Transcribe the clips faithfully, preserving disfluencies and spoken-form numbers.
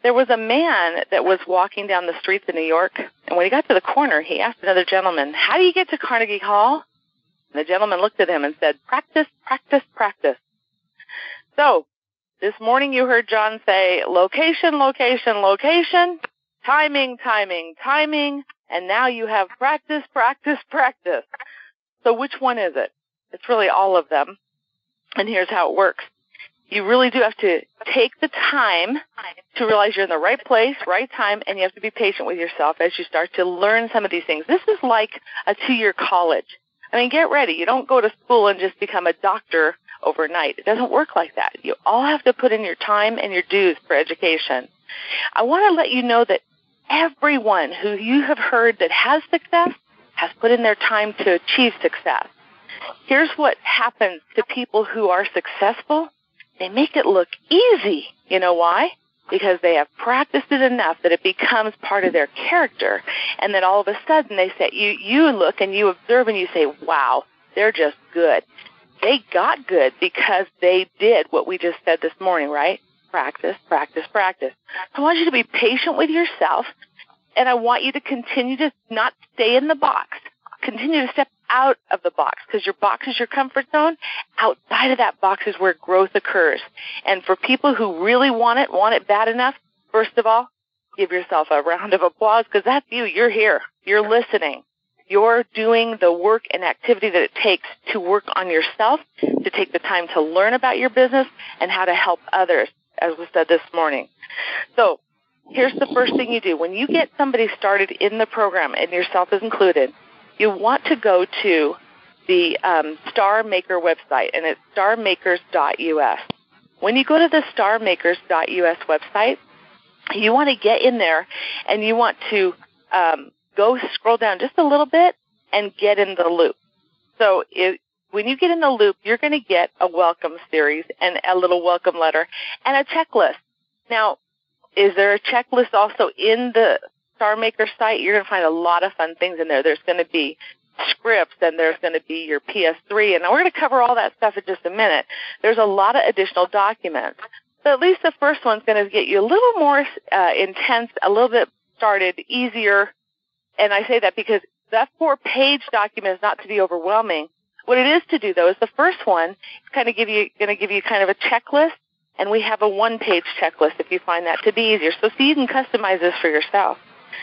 There was a man that was walking down the streets of New York, and when he got to the corner, he asked another gentleman, how do you get to Carnegie Hall? And the gentleman looked at him and said, practice, practice, practice. So, this morning you heard John say, location, location, location, timing, timing, timing, and now you have practice, practice, practice. So which one is it? It's really all of them. And here's how it works. You really do have to take the time to realize you're in the right place, right time, and you have to be patient with yourself as you start to learn some of these things. This is like a two-year college. I mean, get ready. You don't go to school and just become a doctor overnight. It doesn't work like that. You all have to put in your time and your dues for education. I want to let you know that everyone who you have heard that has success has put in their time to achieve success. Here's what happens to people who are successful. They make it look easy. You know why? Because they have practiced it enough that it becomes part of their character. And then all of a sudden they say, you, you look and you observe and you say, wow, they're just good. They got good because they did what we just said this morning, right? Practice, practice, practice. I want you to be patient with yourself, and I want you to continue to not stay in the box. Continue to step out of the box, because your box is your comfort zone. Outside of that box is where growth occurs. And for people who really want it, want it bad enough, first of all, give yourself a round of applause, because that's you. You're here. You're listening. You're doing the work and activity that it takes to work on yourself, to take the time to learn about your business and how to help others, as was said this morning. So here's the first thing you do. When you get somebody started in the program, and yourself is included, you want to go to the um, Star Maker website, and it's star makers dot U S. When you go to the star makers dot U S website, you want to get in there, and you want to um, go scroll down just a little bit and get in the loop. So if, when you get in the loop, you're going to get a welcome series and a little welcome letter and a checklist. Now, is there a checklist also in the Star Maker site? You're going to find a lot of fun things in there. There's going to be scripts, and there's going to be your P S three, and we're going to cover all that stuff in just a minute. There's a lot of additional documents. So at least the first one's going to get you a little more uh, intense, a little bit started, easier. And I say that because that four-page document is not to be overwhelming. What it is to do, though, is the first one is kind of give you going to give you kind of a checklist, and we have a one-page checklist if you find that to be easier. So see, you can customize this for yourself.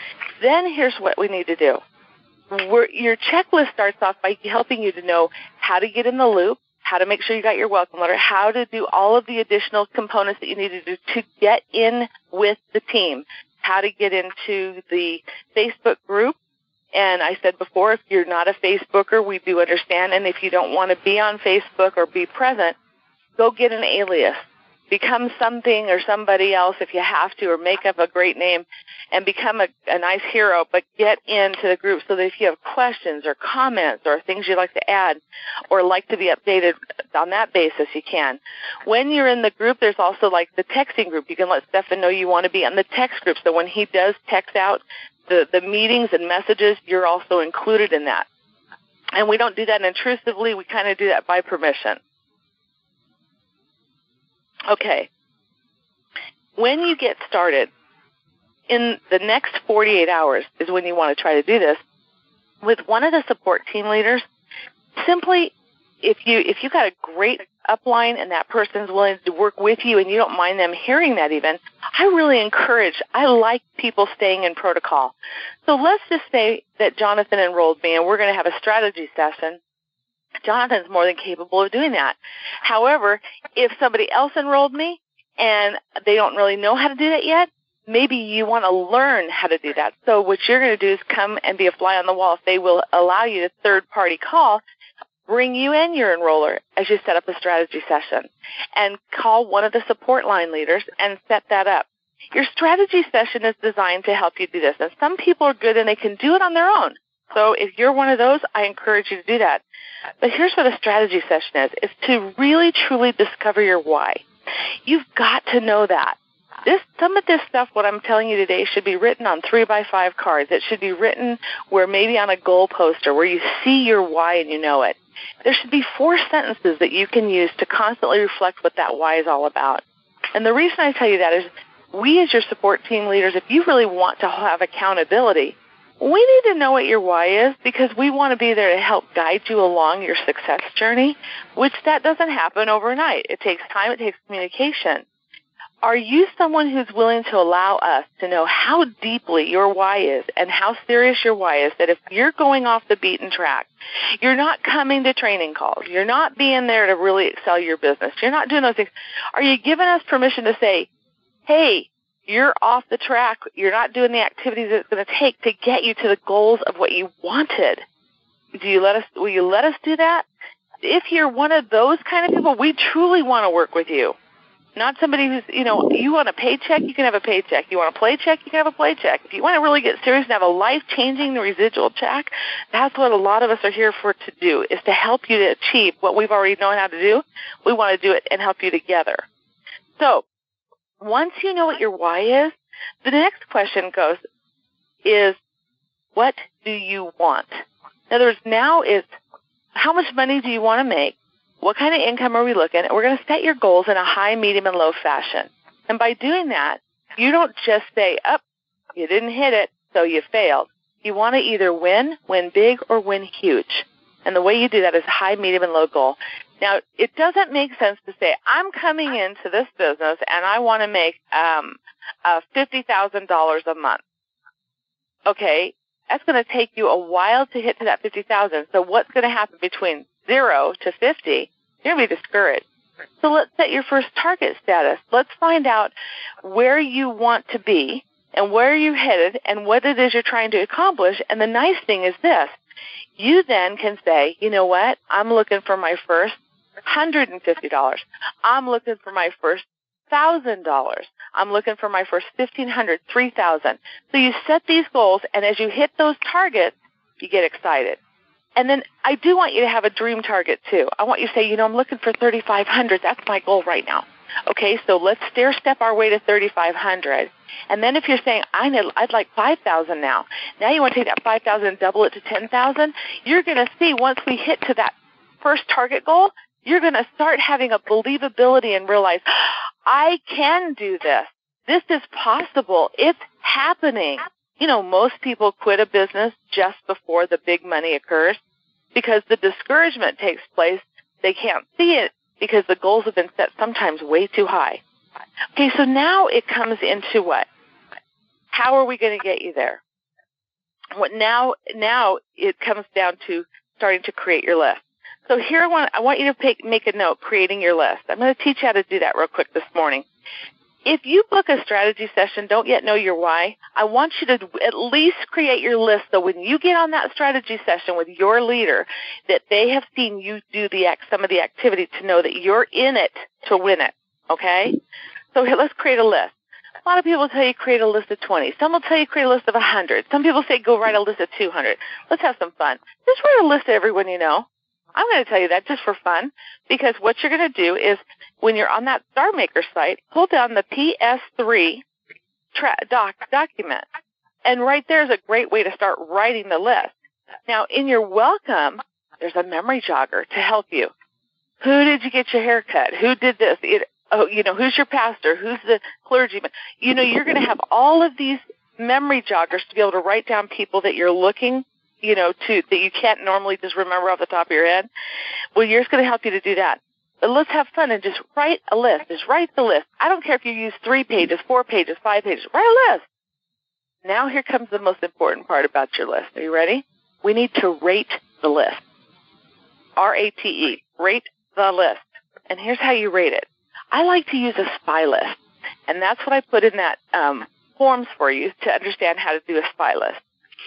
Then here's what we need to do. We're, your checklist starts off by helping you to know how to get in the loop, how to make sure you got your welcome letter, how to do all of the additional components that you need to do to get in with the team, how to get into the Facebook group. And I said before, if you're not a Facebooker, we do understand. And if you don't want to be on Facebook or be present, go get an alias. Become something or somebody else if you have to, or make up a great name and become a, a nice hero, but get into the group so that if you have questions or comments or things you'd like to add or like to be updated on that basis, you can. When you're in the group, there's also like the texting group. You can let Stefan know you want to be on the text group, so when he does text out the, the meetings and messages, you're also included in that. And we don't do that intrusively. We kind of do that by permission. Okay. When you get started, in the next forty-eight hours is when you want to try to do this with one of the support team leaders. Simply, if you if you got a great upline and that person's willing to work with you and you don't mind them hearing that even, I really encourage, I like people staying in protocol. So let's just say that Jonathan enrolled me and we're going to have a strategy session. Jonathan's more than capable of doing that. However, if somebody else enrolled me and they don't really know how to do that yet, maybe you want to learn how to do that. So what you're going to do is come and be a fly on the wall. If they will allow you to third-party call, bring you in your enroller as you set up a strategy session and call one of the support line leaders and set that up. Your strategy session is designed to help you do this. And some people are good and they can do it on their own. So if you're one of those, I encourage you to do that. But here's what a strategy session is. It's to really, truly discover your why. You've got to know that. This, some of this stuff, what I'm telling you today, should be written on three by five cards. It should be written where maybe on a goal poster where you see your why and you know it. There should be four sentences that you can use to constantly reflect what that why is all about. And the reason I tell you that is we as your support team leaders, if you really want to have accountability, we need to know what your why is, because we want to be there to help guide you along your success journey, which that doesn't happen overnight. It takes time. It takes communication. Are you someone who's willing to allow us to know how deeply your why is and how serious your why is, that if you're going off the beaten track, you're not coming to training calls, you're not being there to really excel your business, you're not doing those things, are you giving us permission to say, hey, you're off the track, you're not doing the activities that it's going to take to get you to the goals of what you wanted? Do you let us, will you let us do that? If you're one of those kind of people, we truly want to work with you. Not somebody who's, you know, you want a paycheck, you can have a paycheck. You want a play check, you can have a play check. If you want to really get serious and have a life-changing residual check, that's what a lot of us are here for to do, is to help you to achieve what we've already known how to do. We want to do it and help you together. So once you know what your why is, the next question goes is, what do you want? In other words, now is, how much money do you want to make? What kind of income are we looking at? We're going to set your goals in a high, medium, and low fashion. And by doing that, you don't just say, oh, you didn't hit it, so you failed. You want to either win, win big, or win huge. And the way you do that is high, medium, and low goal. Now, it doesn't make sense to say, I'm coming into this business and I want to make um, uh, fifty thousand dollars a month. Okay, that's going to take you a while to hit to that fifty thousand dollars. So what's going to happen between zero to fifty? You're going to be discouraged. So let's set your first target status. Let's find out where you want to be and where you're headed and what it is you're trying to accomplish. And the nice thing is this. You then can say, you know what? I'm looking for my first one hundred fifty dollars. I'm looking for my first one thousand dollars. I'm looking for my first fifteen hundred dollars, three thousand dollars. So you set these goals, and as you hit those targets, you get excited. And then I do want you to have a dream target, too. I want you to say, you know, I'm looking for thirty-five hundred dollars. That's my goal right now. Okay, so let's stair step our way to thirty-five hundred dollars. And then if you're saying, I need, I'd like five thousand dollars now, now you want to take that five thousand dollars and double it to ten thousand dollars, you're going to see once we hit to that first target goal, you're going to start having a believability and realize, I can do this. This is possible. It's happening. You know, most people quit a business just before the big money occurs because the discouragement takes place. They can't see it because the goals have been set sometimes way too high. Okay, so now it comes into what? How are we going to get you there? What now? Now it comes down to starting to create your list. So here I want, I want you to pick, make a note, creating your list. I'm going to teach you how to do that real quick this morning. If you book a strategy session, don't yet know your why, I want you to at least create your list so when you get on that strategy session with your leader, that they have seen you do the some of the activity to know that you're in it to win it, okay? So here, let's create a list. A lot of people tell you create a list of twenty. Some will tell you create a list of one hundred. Some people say go write a list of two hundred. Let's have some fun. Just write a list of everyone you know. I'm going to tell you that just for fun, because what you're going to do is when you're on that Star Maker site, pull down the P S three tra- doc document, and right there is a great way to start writing the list. Now, in your welcome, there's a memory jogger to help you. Who did you get your hair cut? Who did this? It, oh, you know, who's your pastor? Who's the clergyman? You know, you're going to have all of these memory joggers to be able to write down people that you're looking you know, to, that you can't normally just remember off the top of your head. Well, yours going to help you to do that. But let's have fun and just write a list. Just write the list. I don't care if you use three pages, four pages, five pages. Write a list. Now here comes the most important part about your list. Are you ready? We need to rate the list. R A T E. Rate the list. And here's how you rate it. I like to use a SPY list. And that's what I put in that um, forms for you to understand how to do a SPY list.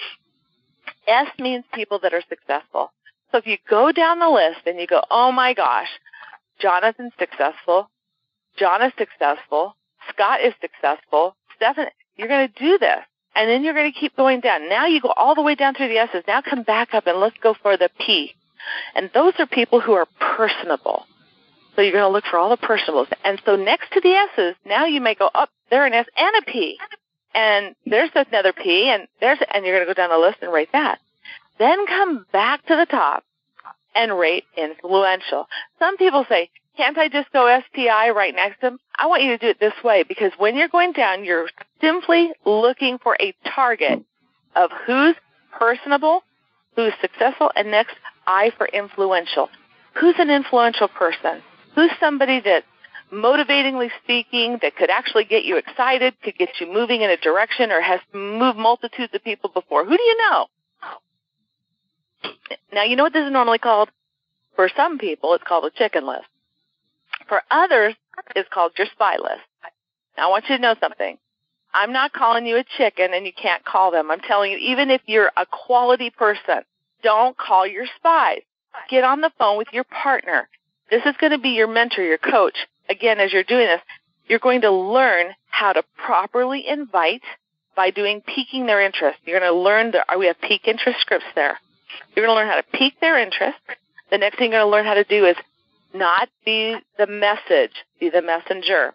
S means people that are successful. So if you go down the list and you go, oh my gosh, Jonathan's successful, John is successful, Scott is successful, Stephen, you're going to do this. And then you're going to keep going down. Now you go all the way down through the S's. Now come back up and let's go for the P. And those are people who are personable. So you're going to look for all the personables. And so next to the S's, now you may go up, oh, there an S and a P. And there's another P, and there's, and you're going to go down the list and rate that. Then come back to the top and rate influential. Some people say, Can't I just go S T I right next to them? I want you to do it this way, because when you're going down, you're simply looking for a target of who's personable, who's successful, and next, I for influential. Who's an influential person? Who's somebody that's motivatingly speaking, that could actually get you excited, could get you moving in a direction, or has moved multitudes of people before? Who do you know? Now, you know what this is normally called? For some people, it's called a chicken list. For others, it's called your spy list. Now, I want you to know something. I'm not calling you a chicken and you can't call them. I'm telling you, even if you're a quality person, don't call your spies. Get on the phone with your partner. This is going to be your mentor, your coach. Again, as you're doing this, you're going to learn how to properly invite by doing piquing their interest. You're going to learn that we have pique interest scripts there. You're going to learn how to pique their interest. The next thing you're going to learn how to do is not be the message, be the messenger.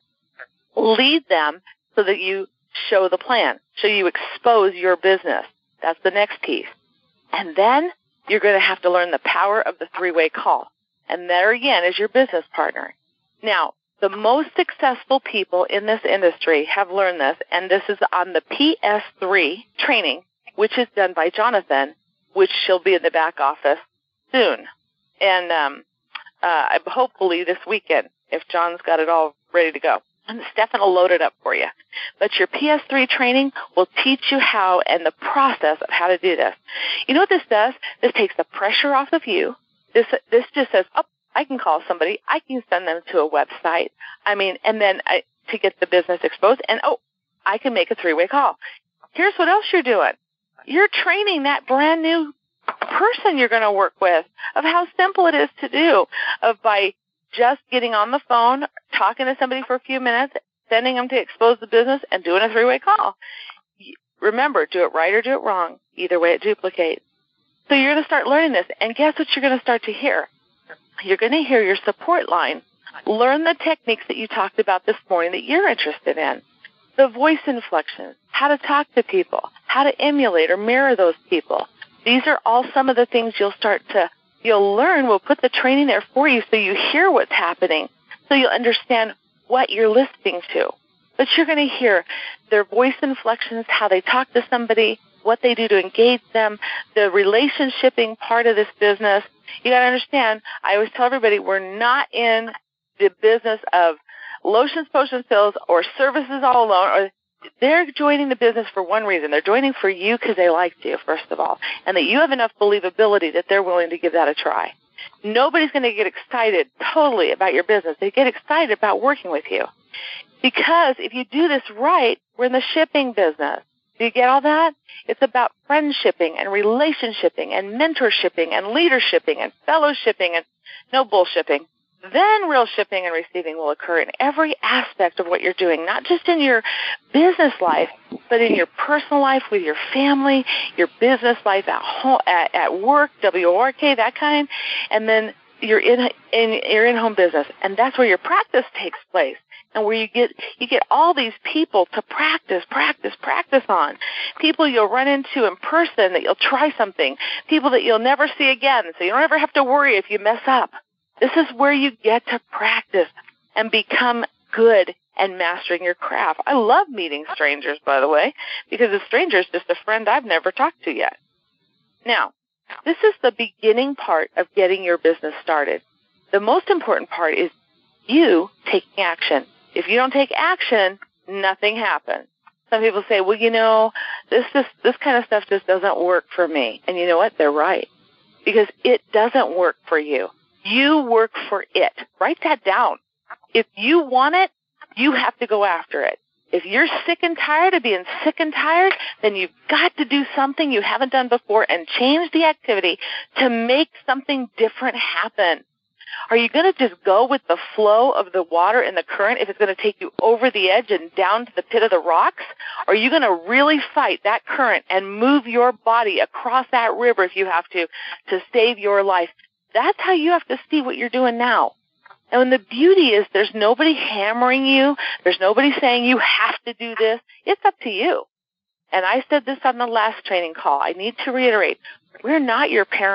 Lead them so that you show the plan, so you expose your business. That's the next piece. And then you're going to have to learn the power of the three-way call. And there again is your business partner. Now, the most successful people in this industry have learned this, and this is on the P S three training, which is done by Jonathan, which she'll be in the back office soon. And um, uh, hopefully this weekend, if John's got it all ready to go. And Stefan will load it up for you. But your P S three training will teach you how and the process of how to do this. You know what this does? This takes the pressure off of you. This this just says, oh, I can call somebody. I can send them to a website. I mean, and then I, to get the business exposed. And, oh, I can make a three-way call. Here's what else you're doing. You're training that brand new person you're going to work with of how simple it is to do, of by just getting on the phone, talking to somebody for a few minutes, sending them to expose the business, and doing a three-way call. Remember, do it right or do it wrong. Either way, it duplicates. So you're going to start learning this, and guess what you're going to start to hear? You're going to hear your support line. Learn the techniques that you talked about this morning that you're interested in. The voice inflections, how to talk to people, how to emulate or mirror those people. These are all some of the things you'll start to, you'll learn. We'll put the training there for you so you hear what's happening, so you'll understand what you're listening to. But you're going to hear their voice inflections, how they talk to somebody, what they do to engage them, the relationshiping part of this business. You got to understand, I always tell everybody, we're not in the business of lotions, potions, pills, or services all alone. Or they're joining the business for one reason. They're joining for you because they liked you, first of all, and that you have enough believability that they're willing to give that a try. Nobody's going to get excited totally about your business. They get excited about working with you. Because if you do this right, we're in the shipping business. Do you get all that? It's about friendshipping and relationshiping and mentorshipping and leadershiping and fellowshipping and no bullshipping. Then real shipping and receiving will occur in every aspect of what you're doing, not just in your business life, but in your personal life with your family, your business life at home, at, at work, W O R K, that kind, and then you're in, in your in-home business, and that's where your practice takes place. And where you get you get all these people to practice, practice, practice on. People you'll run into in person that you'll try something. People that you'll never see again, so you don't ever have to worry if you mess up. This is where you get to practice and become good and mastering your craft. I love meeting strangers, by the way, because a stranger is just a friend I've never talked to yet. Now, this is the beginning part of getting your business started. The most important part is you taking action. If you don't take action, nothing happens. Some people say, well, you know, this, this, this kind of stuff just doesn't work for me. And you know what? They're right. Because it doesn't work for you. You work for it. Write that down. If you want it, you have to go after it. If you're sick and tired of being sick and tired, then you've got to do something you haven't done before and change the activity to make something different happen. Are you going to just go with the flow of the water and the current if it's going to take you over the edge and down to the pit of the rocks? Or are you going to really fight that current and move your body across that river if you have to, to save your life? That's how you have to see what you're doing now. And the beauty is there's nobody hammering you. There's nobody saying you have to do this. It's up to you. And I said this on the last training call. I need to reiterate, we're not your parents.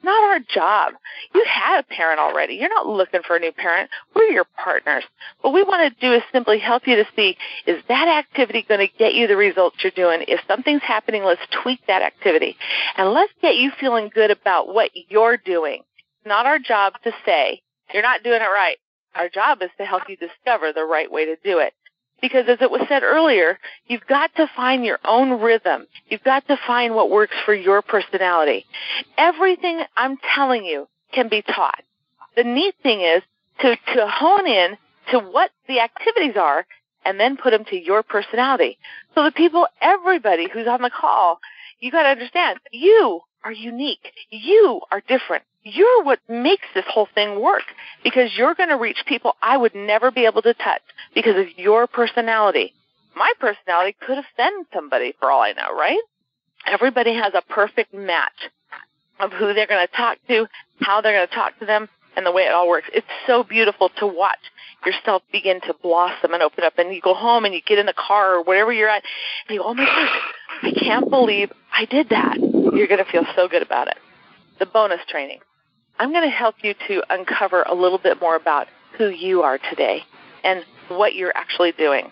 not our job. You had a parent already. You're not looking for a new parent. We're your partners. What we want to do is simply help you to see, is that activity going to get you the results you're doing? If something's happening, let's tweak that activity. And let's get you feeling good about what you're doing. It's not our job to say, you're not doing it right. Our job is to help you discover the right way to do it. Because as it was said earlier, you've got to find your own rhythm. You've got to find what works for your personality. Everything I'm telling you can be taught. The neat thing is to, to hone in to what the activities are and then put them to your personality. So the people, everybody who's on the call, you got to understand, you are unique. You are different. You're what makes this whole thing work, because you're going to reach people I would never be able to touch because of your personality. My personality could offend somebody for all I know, right? Everybody has a perfect match of who they're going to talk to, how they're going to talk to them, and the way it all works. It's so beautiful to watch yourself begin to blossom and open up, and you go home and you get in the car or wherever you're at, and you go, oh my gosh, I can't believe I did that. You're going to feel so good about it. The bonus training. I'm going to help you to uncover a little bit more about who you are today and what you're actually doing.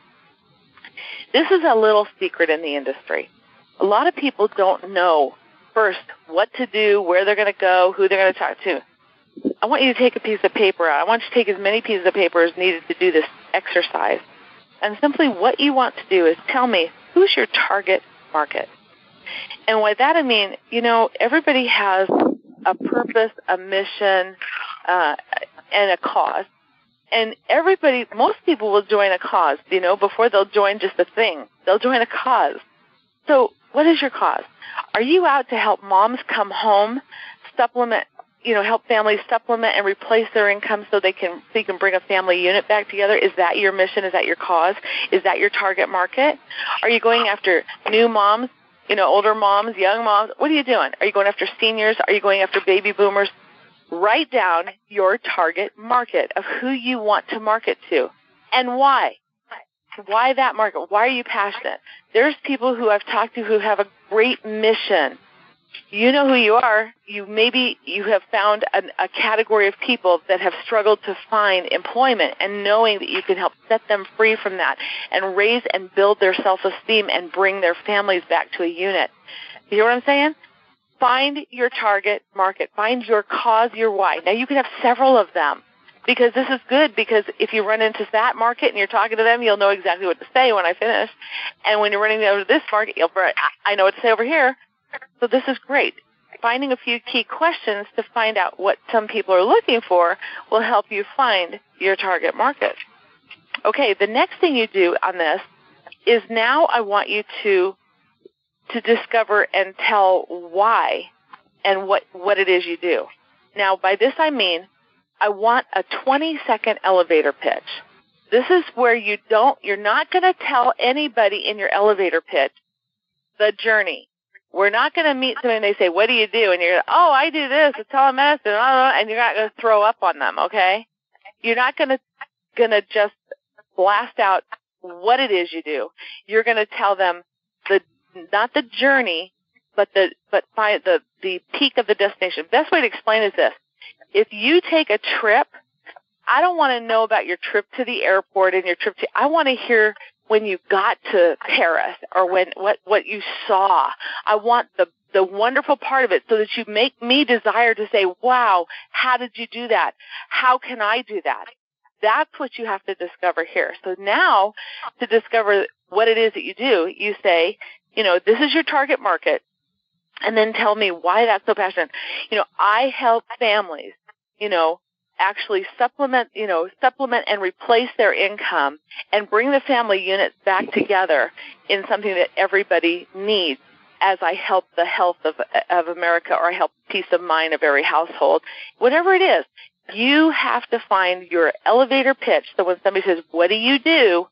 This is a little secret in the industry. A lot of people don't know, first, what to do, where they're going to go, who they're going to talk to. I want you to take a piece of paper out. I want you to take as many pieces of paper as needed to do this exercise. And simply what you want to do is tell me, who's your target market? And by that I mean, you know, everybody has a purpose, a mission, uh, and a cause. And everybody, most people will join a cause, you know, before they'll join just a thing. They'll join a cause. So what is your cause? Are you out to help moms come home, supplement, you know, help families supplement and replace their income so they can, so you can bring a family unit back together? Is that your mission? Is that your cause? Is that your target market? Are you going after new moms? You know, older moms, young moms, what are you doing? Are you going after seniors? Are you going after baby boomers? Write down your target market of who you want to market to and why. Why that market? Why are you passionate? There's people who I've talked to who have a great mission. You know who you are. You maybe you have found an, a category of people that have struggled to find employment, and knowing that you can help set them free from that and raise and build their self-esteem and bring their families back to a unit. You hear what I'm saying? Find your target market. Find your cause, your why. Now, you can have several of them, because this is good, because if you run into that market and you're talking to them, you'll know exactly what to say when I finish. And when you're running over to this market, you'll I know what to say over here. So this is great. Finding a few key questions to find out what some people are looking for will help you find your target market. Okay, the next thing you do on this is now I want you to to discover and tell why and what, what it is you do. Now, by this I mean I want a twenty-second elevator pitch. This is where you don't, you're not going to tell anybody in your elevator pitch the journey. We're not going to meet somebody and they say, what do you do? And you're going to, oh, I do this, it's telemedicine, and you're not going to throw up on them, okay? You're not going to going to just blast out what it is you do. You're going to tell them the not the journey, but the but by the the peak of the destination. Best way to explain is this: if you take a trip, I don't want to know about your trip to the airport and your trip to. I want to hear when you got to Paris, or when what what you saw. I want the the wonderful part of it, so that you make me desire to say, wow, how did you do that? How can I do that? That's what you have to discover here. So now, to discover what it is that you do, you say, you know, this is your target market, and then tell me why that's so passionate. You know, I help families, you know, actually supplement, you know, supplement and replace their income and bring the family units back together in something that everybody needs, as I help the health of, of America, or I help peace of mind of every household. Whatever it is, you have to find your elevator pitch. So when somebody says, what do you do?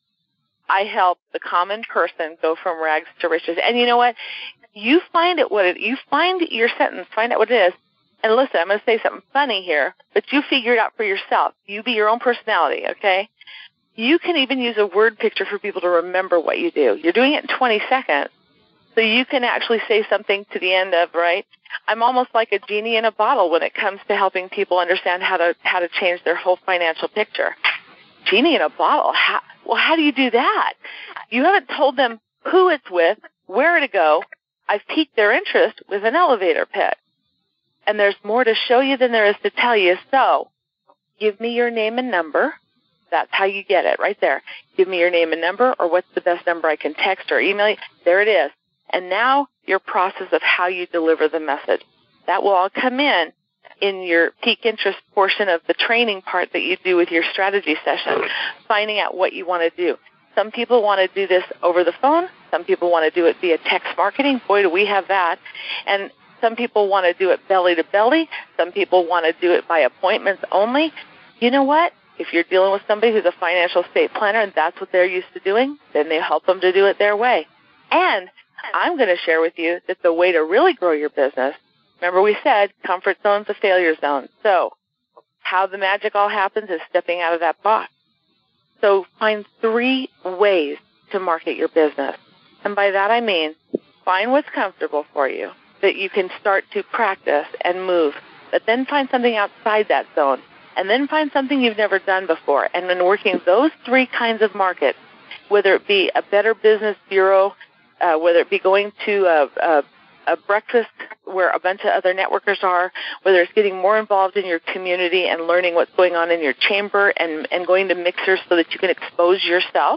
I help the common person go from rags to riches. And you know what? You find it what it, you find your sentence, find out what it is. And listen, I'm going to say something funny here, but you figure it out for yourself. You be your own personality, okay? You can even use a word picture for people to remember what you do. You're doing it in twenty seconds. So you can actually say something to the end of, right? I'm almost like a genie in a bottle when it comes to helping people understand how to how to change their whole financial picture. Genie in a bottle? How, well, how do you do that? You haven't told them who it's with, where to go. I've piqued their interest with an elevator pitch. And there's more to show you than there is to tell you. So give me your name and number. That's how you get it right there. Give me your name and number, or what's the best number I can text or email you. There it is. And now your process of how you deliver the message. That will all come in in your peak interest portion of the training part that you do with your strategy session, finding out what you want to do. Some people want to do this over the phone. Some people want to do it via text marketing. Boy, do we have that. And some people want to do it belly to belly. Some people want to do it by appointments only. You know what? If you're dealing with somebody who's a financial estate planner and that's what they're used to doing, then they help them to do it their way. And I'm going to share with you that the way to really grow your business, remember we said comfort zone's a failure zone. So how the magic all happens is stepping out of that box. So find three ways to market your business. And by that I mean find what's comfortable for you that you can start to practice and move, but then find something outside that zone, and then find something you've never done before. And then working those three kinds of markets, whether it be a Better Business Bureau, uh, whether it be going to a, a, a breakfast where a bunch of other networkers are, whether it's getting more involved in your community and learning what's going on in your chamber and, and going to mixers so that you can expose yourself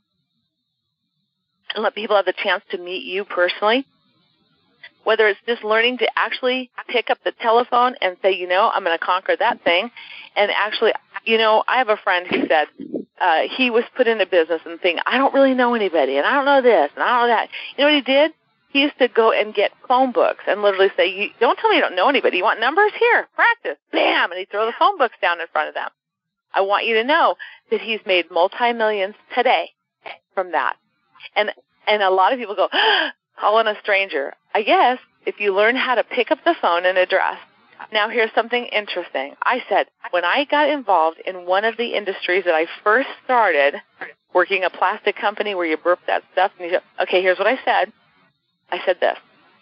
and let people have the chance to meet you personally. Whether it's just learning to actually pick up the telephone and say, you know, I'm going to conquer that thing. And actually, you know, I have a friend who said uh, he was put into business and thinking, I don't really know anybody, and I don't know this, and I don't know that. You know what he did? He used to go and get phone books and literally say, you, don't tell me you don't know anybody. You want numbers? Here, practice. Bam! And he'd throw the phone books down in front of them. I want you to know that he's made multi-millions today from that. And and a lot of people go, calling a stranger. I guess if you learn how to pick up the phone and address. Now, here's something interesting. I said, when I got involved in one of the industries that I first started, working a plastic company where you burp that stuff, and you go, okay, here's what I said. I said this.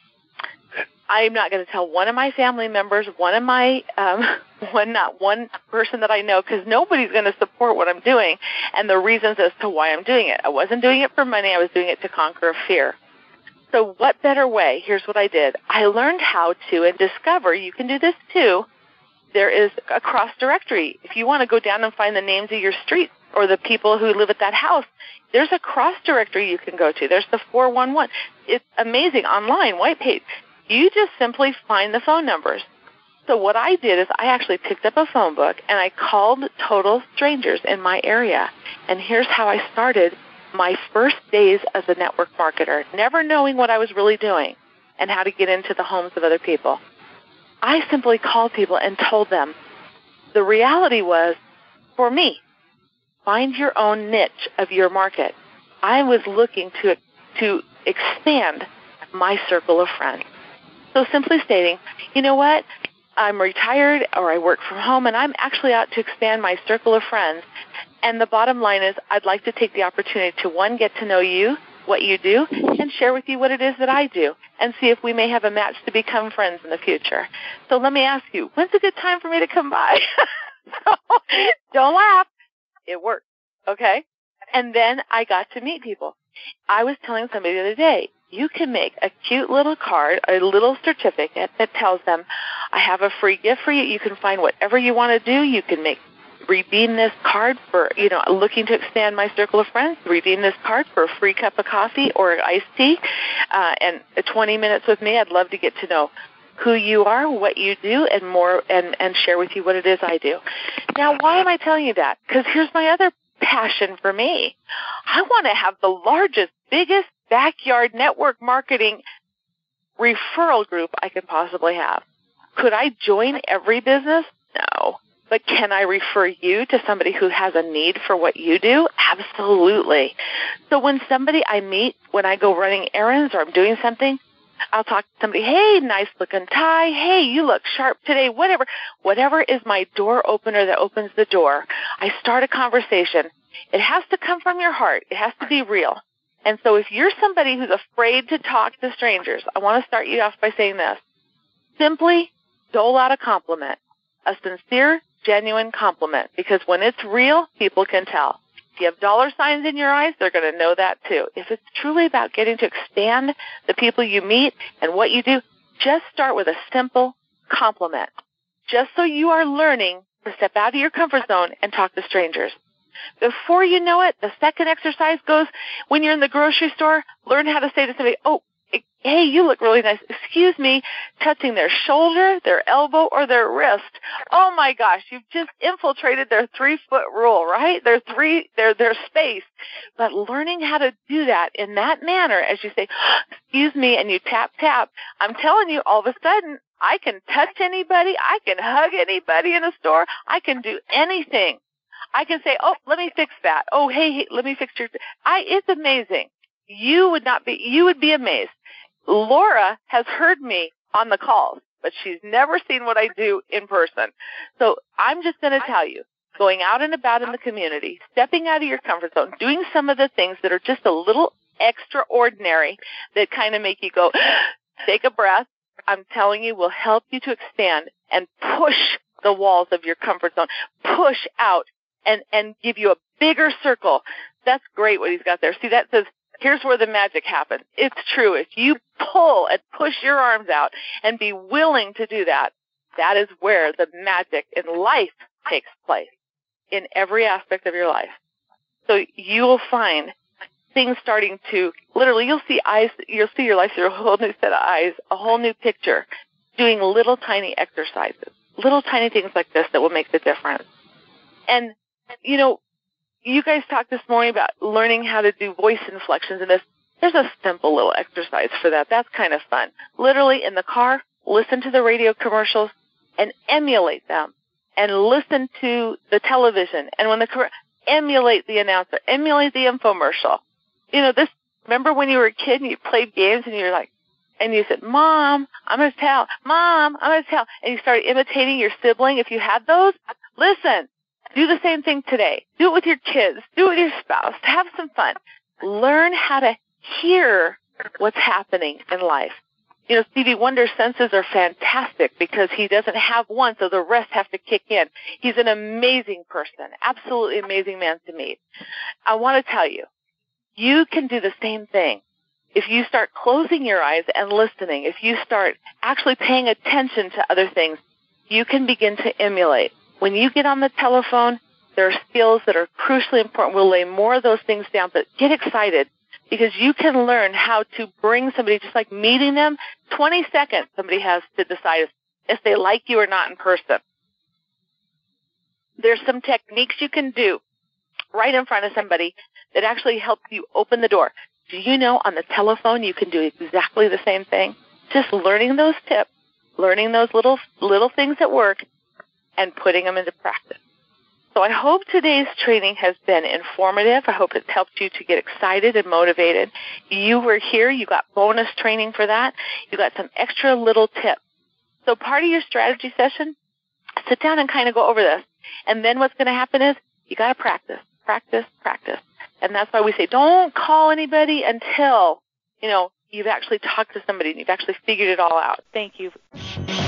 I'm not going to tell one of my family members, one of my, um, one, not one person that I know, because nobody's going to support what I'm doing and the reasons as to why I'm doing it. I wasn't doing it for money. I was doing it to conquer a fear. So what better way? Here's what I did. I learned how to and discover, you can do this too, there is a cross directory. If you want to go down and find the names of your street or the people who live at that house, there's a cross directory you can go to. There's the four one one. It's amazing. Online, white page. You just simply find the phone numbers. So what I did is I actually picked up a phone book and I called total strangers in my area. And here's how I started my first days as a network marketer, never knowing what I was really doing and how to get into the homes of other people. I simply called people and told them the reality was, for me, find your own niche of your market. I was looking to to expand my circle of friends. So simply stating, you know what, I'm retired or I work from home and I'm actually out to expand my circle of friends. And the bottom line is I'd like to take the opportunity to, one, get to know you, what you do, and share with you what it is that I do, and see if we may have a match to become friends in the future. So let me ask you, when's a good time for me to come by? So, don't laugh. It worked, okay? And then I got to meet people. I was telling somebody the other day, you can make a cute little card, a little certificate that tells them, I have a free gift for you. You can find whatever you want to do. You can make redeem this card for, you know, looking to expand my circle of friends, redeem this card for a free cup of coffee or iced tea, uh, and twenty minutes with me. I'd love to get to know who you are, what you do, and more, and, and share with you what it is I do. Now, why am I telling you that? Because here's my other passion for me. I want to have the largest, biggest backyard network marketing referral group I could possibly have. Could I join every business? No. But can I refer you to somebody who has a need for what you do? Absolutely. So when somebody I meet, when I go running errands or I'm doing something, I'll talk to somebody, hey, nice looking tie. Hey, you look sharp today. Whatever. Whatever is my door opener that opens the door. I start a conversation. It has to come from your heart. It has to be real. And so if you're somebody who's afraid to talk to strangers, I want to start you off by saying this. Simply dole out a compliment, a sincere, genuine compliment, because when it's real, people can tell. If you have dollar signs in your eyes, they're going to know that too. If it's truly about getting to expand the people you meet and what you do, just start with a simple compliment, just so you are learning to step out of your comfort zone and talk to strangers. Before you know it, the second exercise goes, when you're in the grocery store, learn how to say to somebody, oh, hey, you look really nice. Excuse me, touching their shoulder, their elbow, or their wrist. Oh, my gosh, you've just infiltrated their three-foot rule, right? Their three, their, their space. But learning how to do that in that manner as you say, excuse me, and you tap, tap, I'm telling you, all of a sudden, I can touch anybody. I can hug anybody in a store. I can do anything. I can say, oh, let me fix that. Oh, hey, hey let me fix your, I, it's amazing. You would not be, you would be amazed. Laura has heard me on the calls, but she's never seen what I do in person. So I'm just going to tell you, going out and about in the community, stepping out of your comfort zone, doing some of the things that are just a little extraordinary that kind of make you go, take a breath, I'm telling you, will help you to expand and push the walls of your comfort zone, push out and, and give you a bigger circle. That's great what he's got there. See, that says, here's where the magic happens. It's true. If you pull and push your arms out and be willing to do that, that is where the magic in life takes place, in every aspect of your life. So you will find things starting to, literally, you'll see eyes, you'll see your life through a whole new set of eyes, a whole new picture, doing little tiny exercises, little tiny things like this that will make the difference. And, you know, you guys talked this morning about learning how to do voice inflections in this. There's a simple little exercise for that. That's kind of fun. Literally in the car, listen to the radio commercials and emulate them. And listen to the television. And when the emulate the announcer, emulate the infomercial. You know, this, remember when you were a kid and you played games and you're like, and you said, Mom, I'm going to tell. Mom, I'm going to tell. And you started imitating your sibling. If you had those, listen. Do the same thing today. Do it with your kids. Do it with your spouse. Have some fun. Learn how to hear what's happening in life. You know, Stevie Wonder's senses are fantastic because he doesn't have one, so the rest have to kick in. He's an amazing person, absolutely amazing man to meet. I want to tell you, you can do the same thing. If you start closing your eyes and listening, if you start actually paying attention to other things, you can begin to emulate. When you get on the telephone, there are skills that are crucially important. We'll lay more of those things down, but get excited because you can learn how to bring somebody, just like meeting them, twenty seconds somebody has to decide if, if they like you or not in person. There's some techniques you can do right in front of somebody that actually helps you open the door. Do you know on the telephone you can do exactly the same thing? Just learning those tips, learning those little little things that work, and putting them into practice. So I hope today's training has been informative. I hope it's helped you to get excited and motivated. You were here. You got bonus training for that. You got some extra little tips. So part of your strategy session, sit down and kind of go over this. And then what's going to happen is you got to practice, practice, practice. And that's why we say don't call anybody until, you know, you've actually talked to somebody and you've actually figured it all out. Thank you.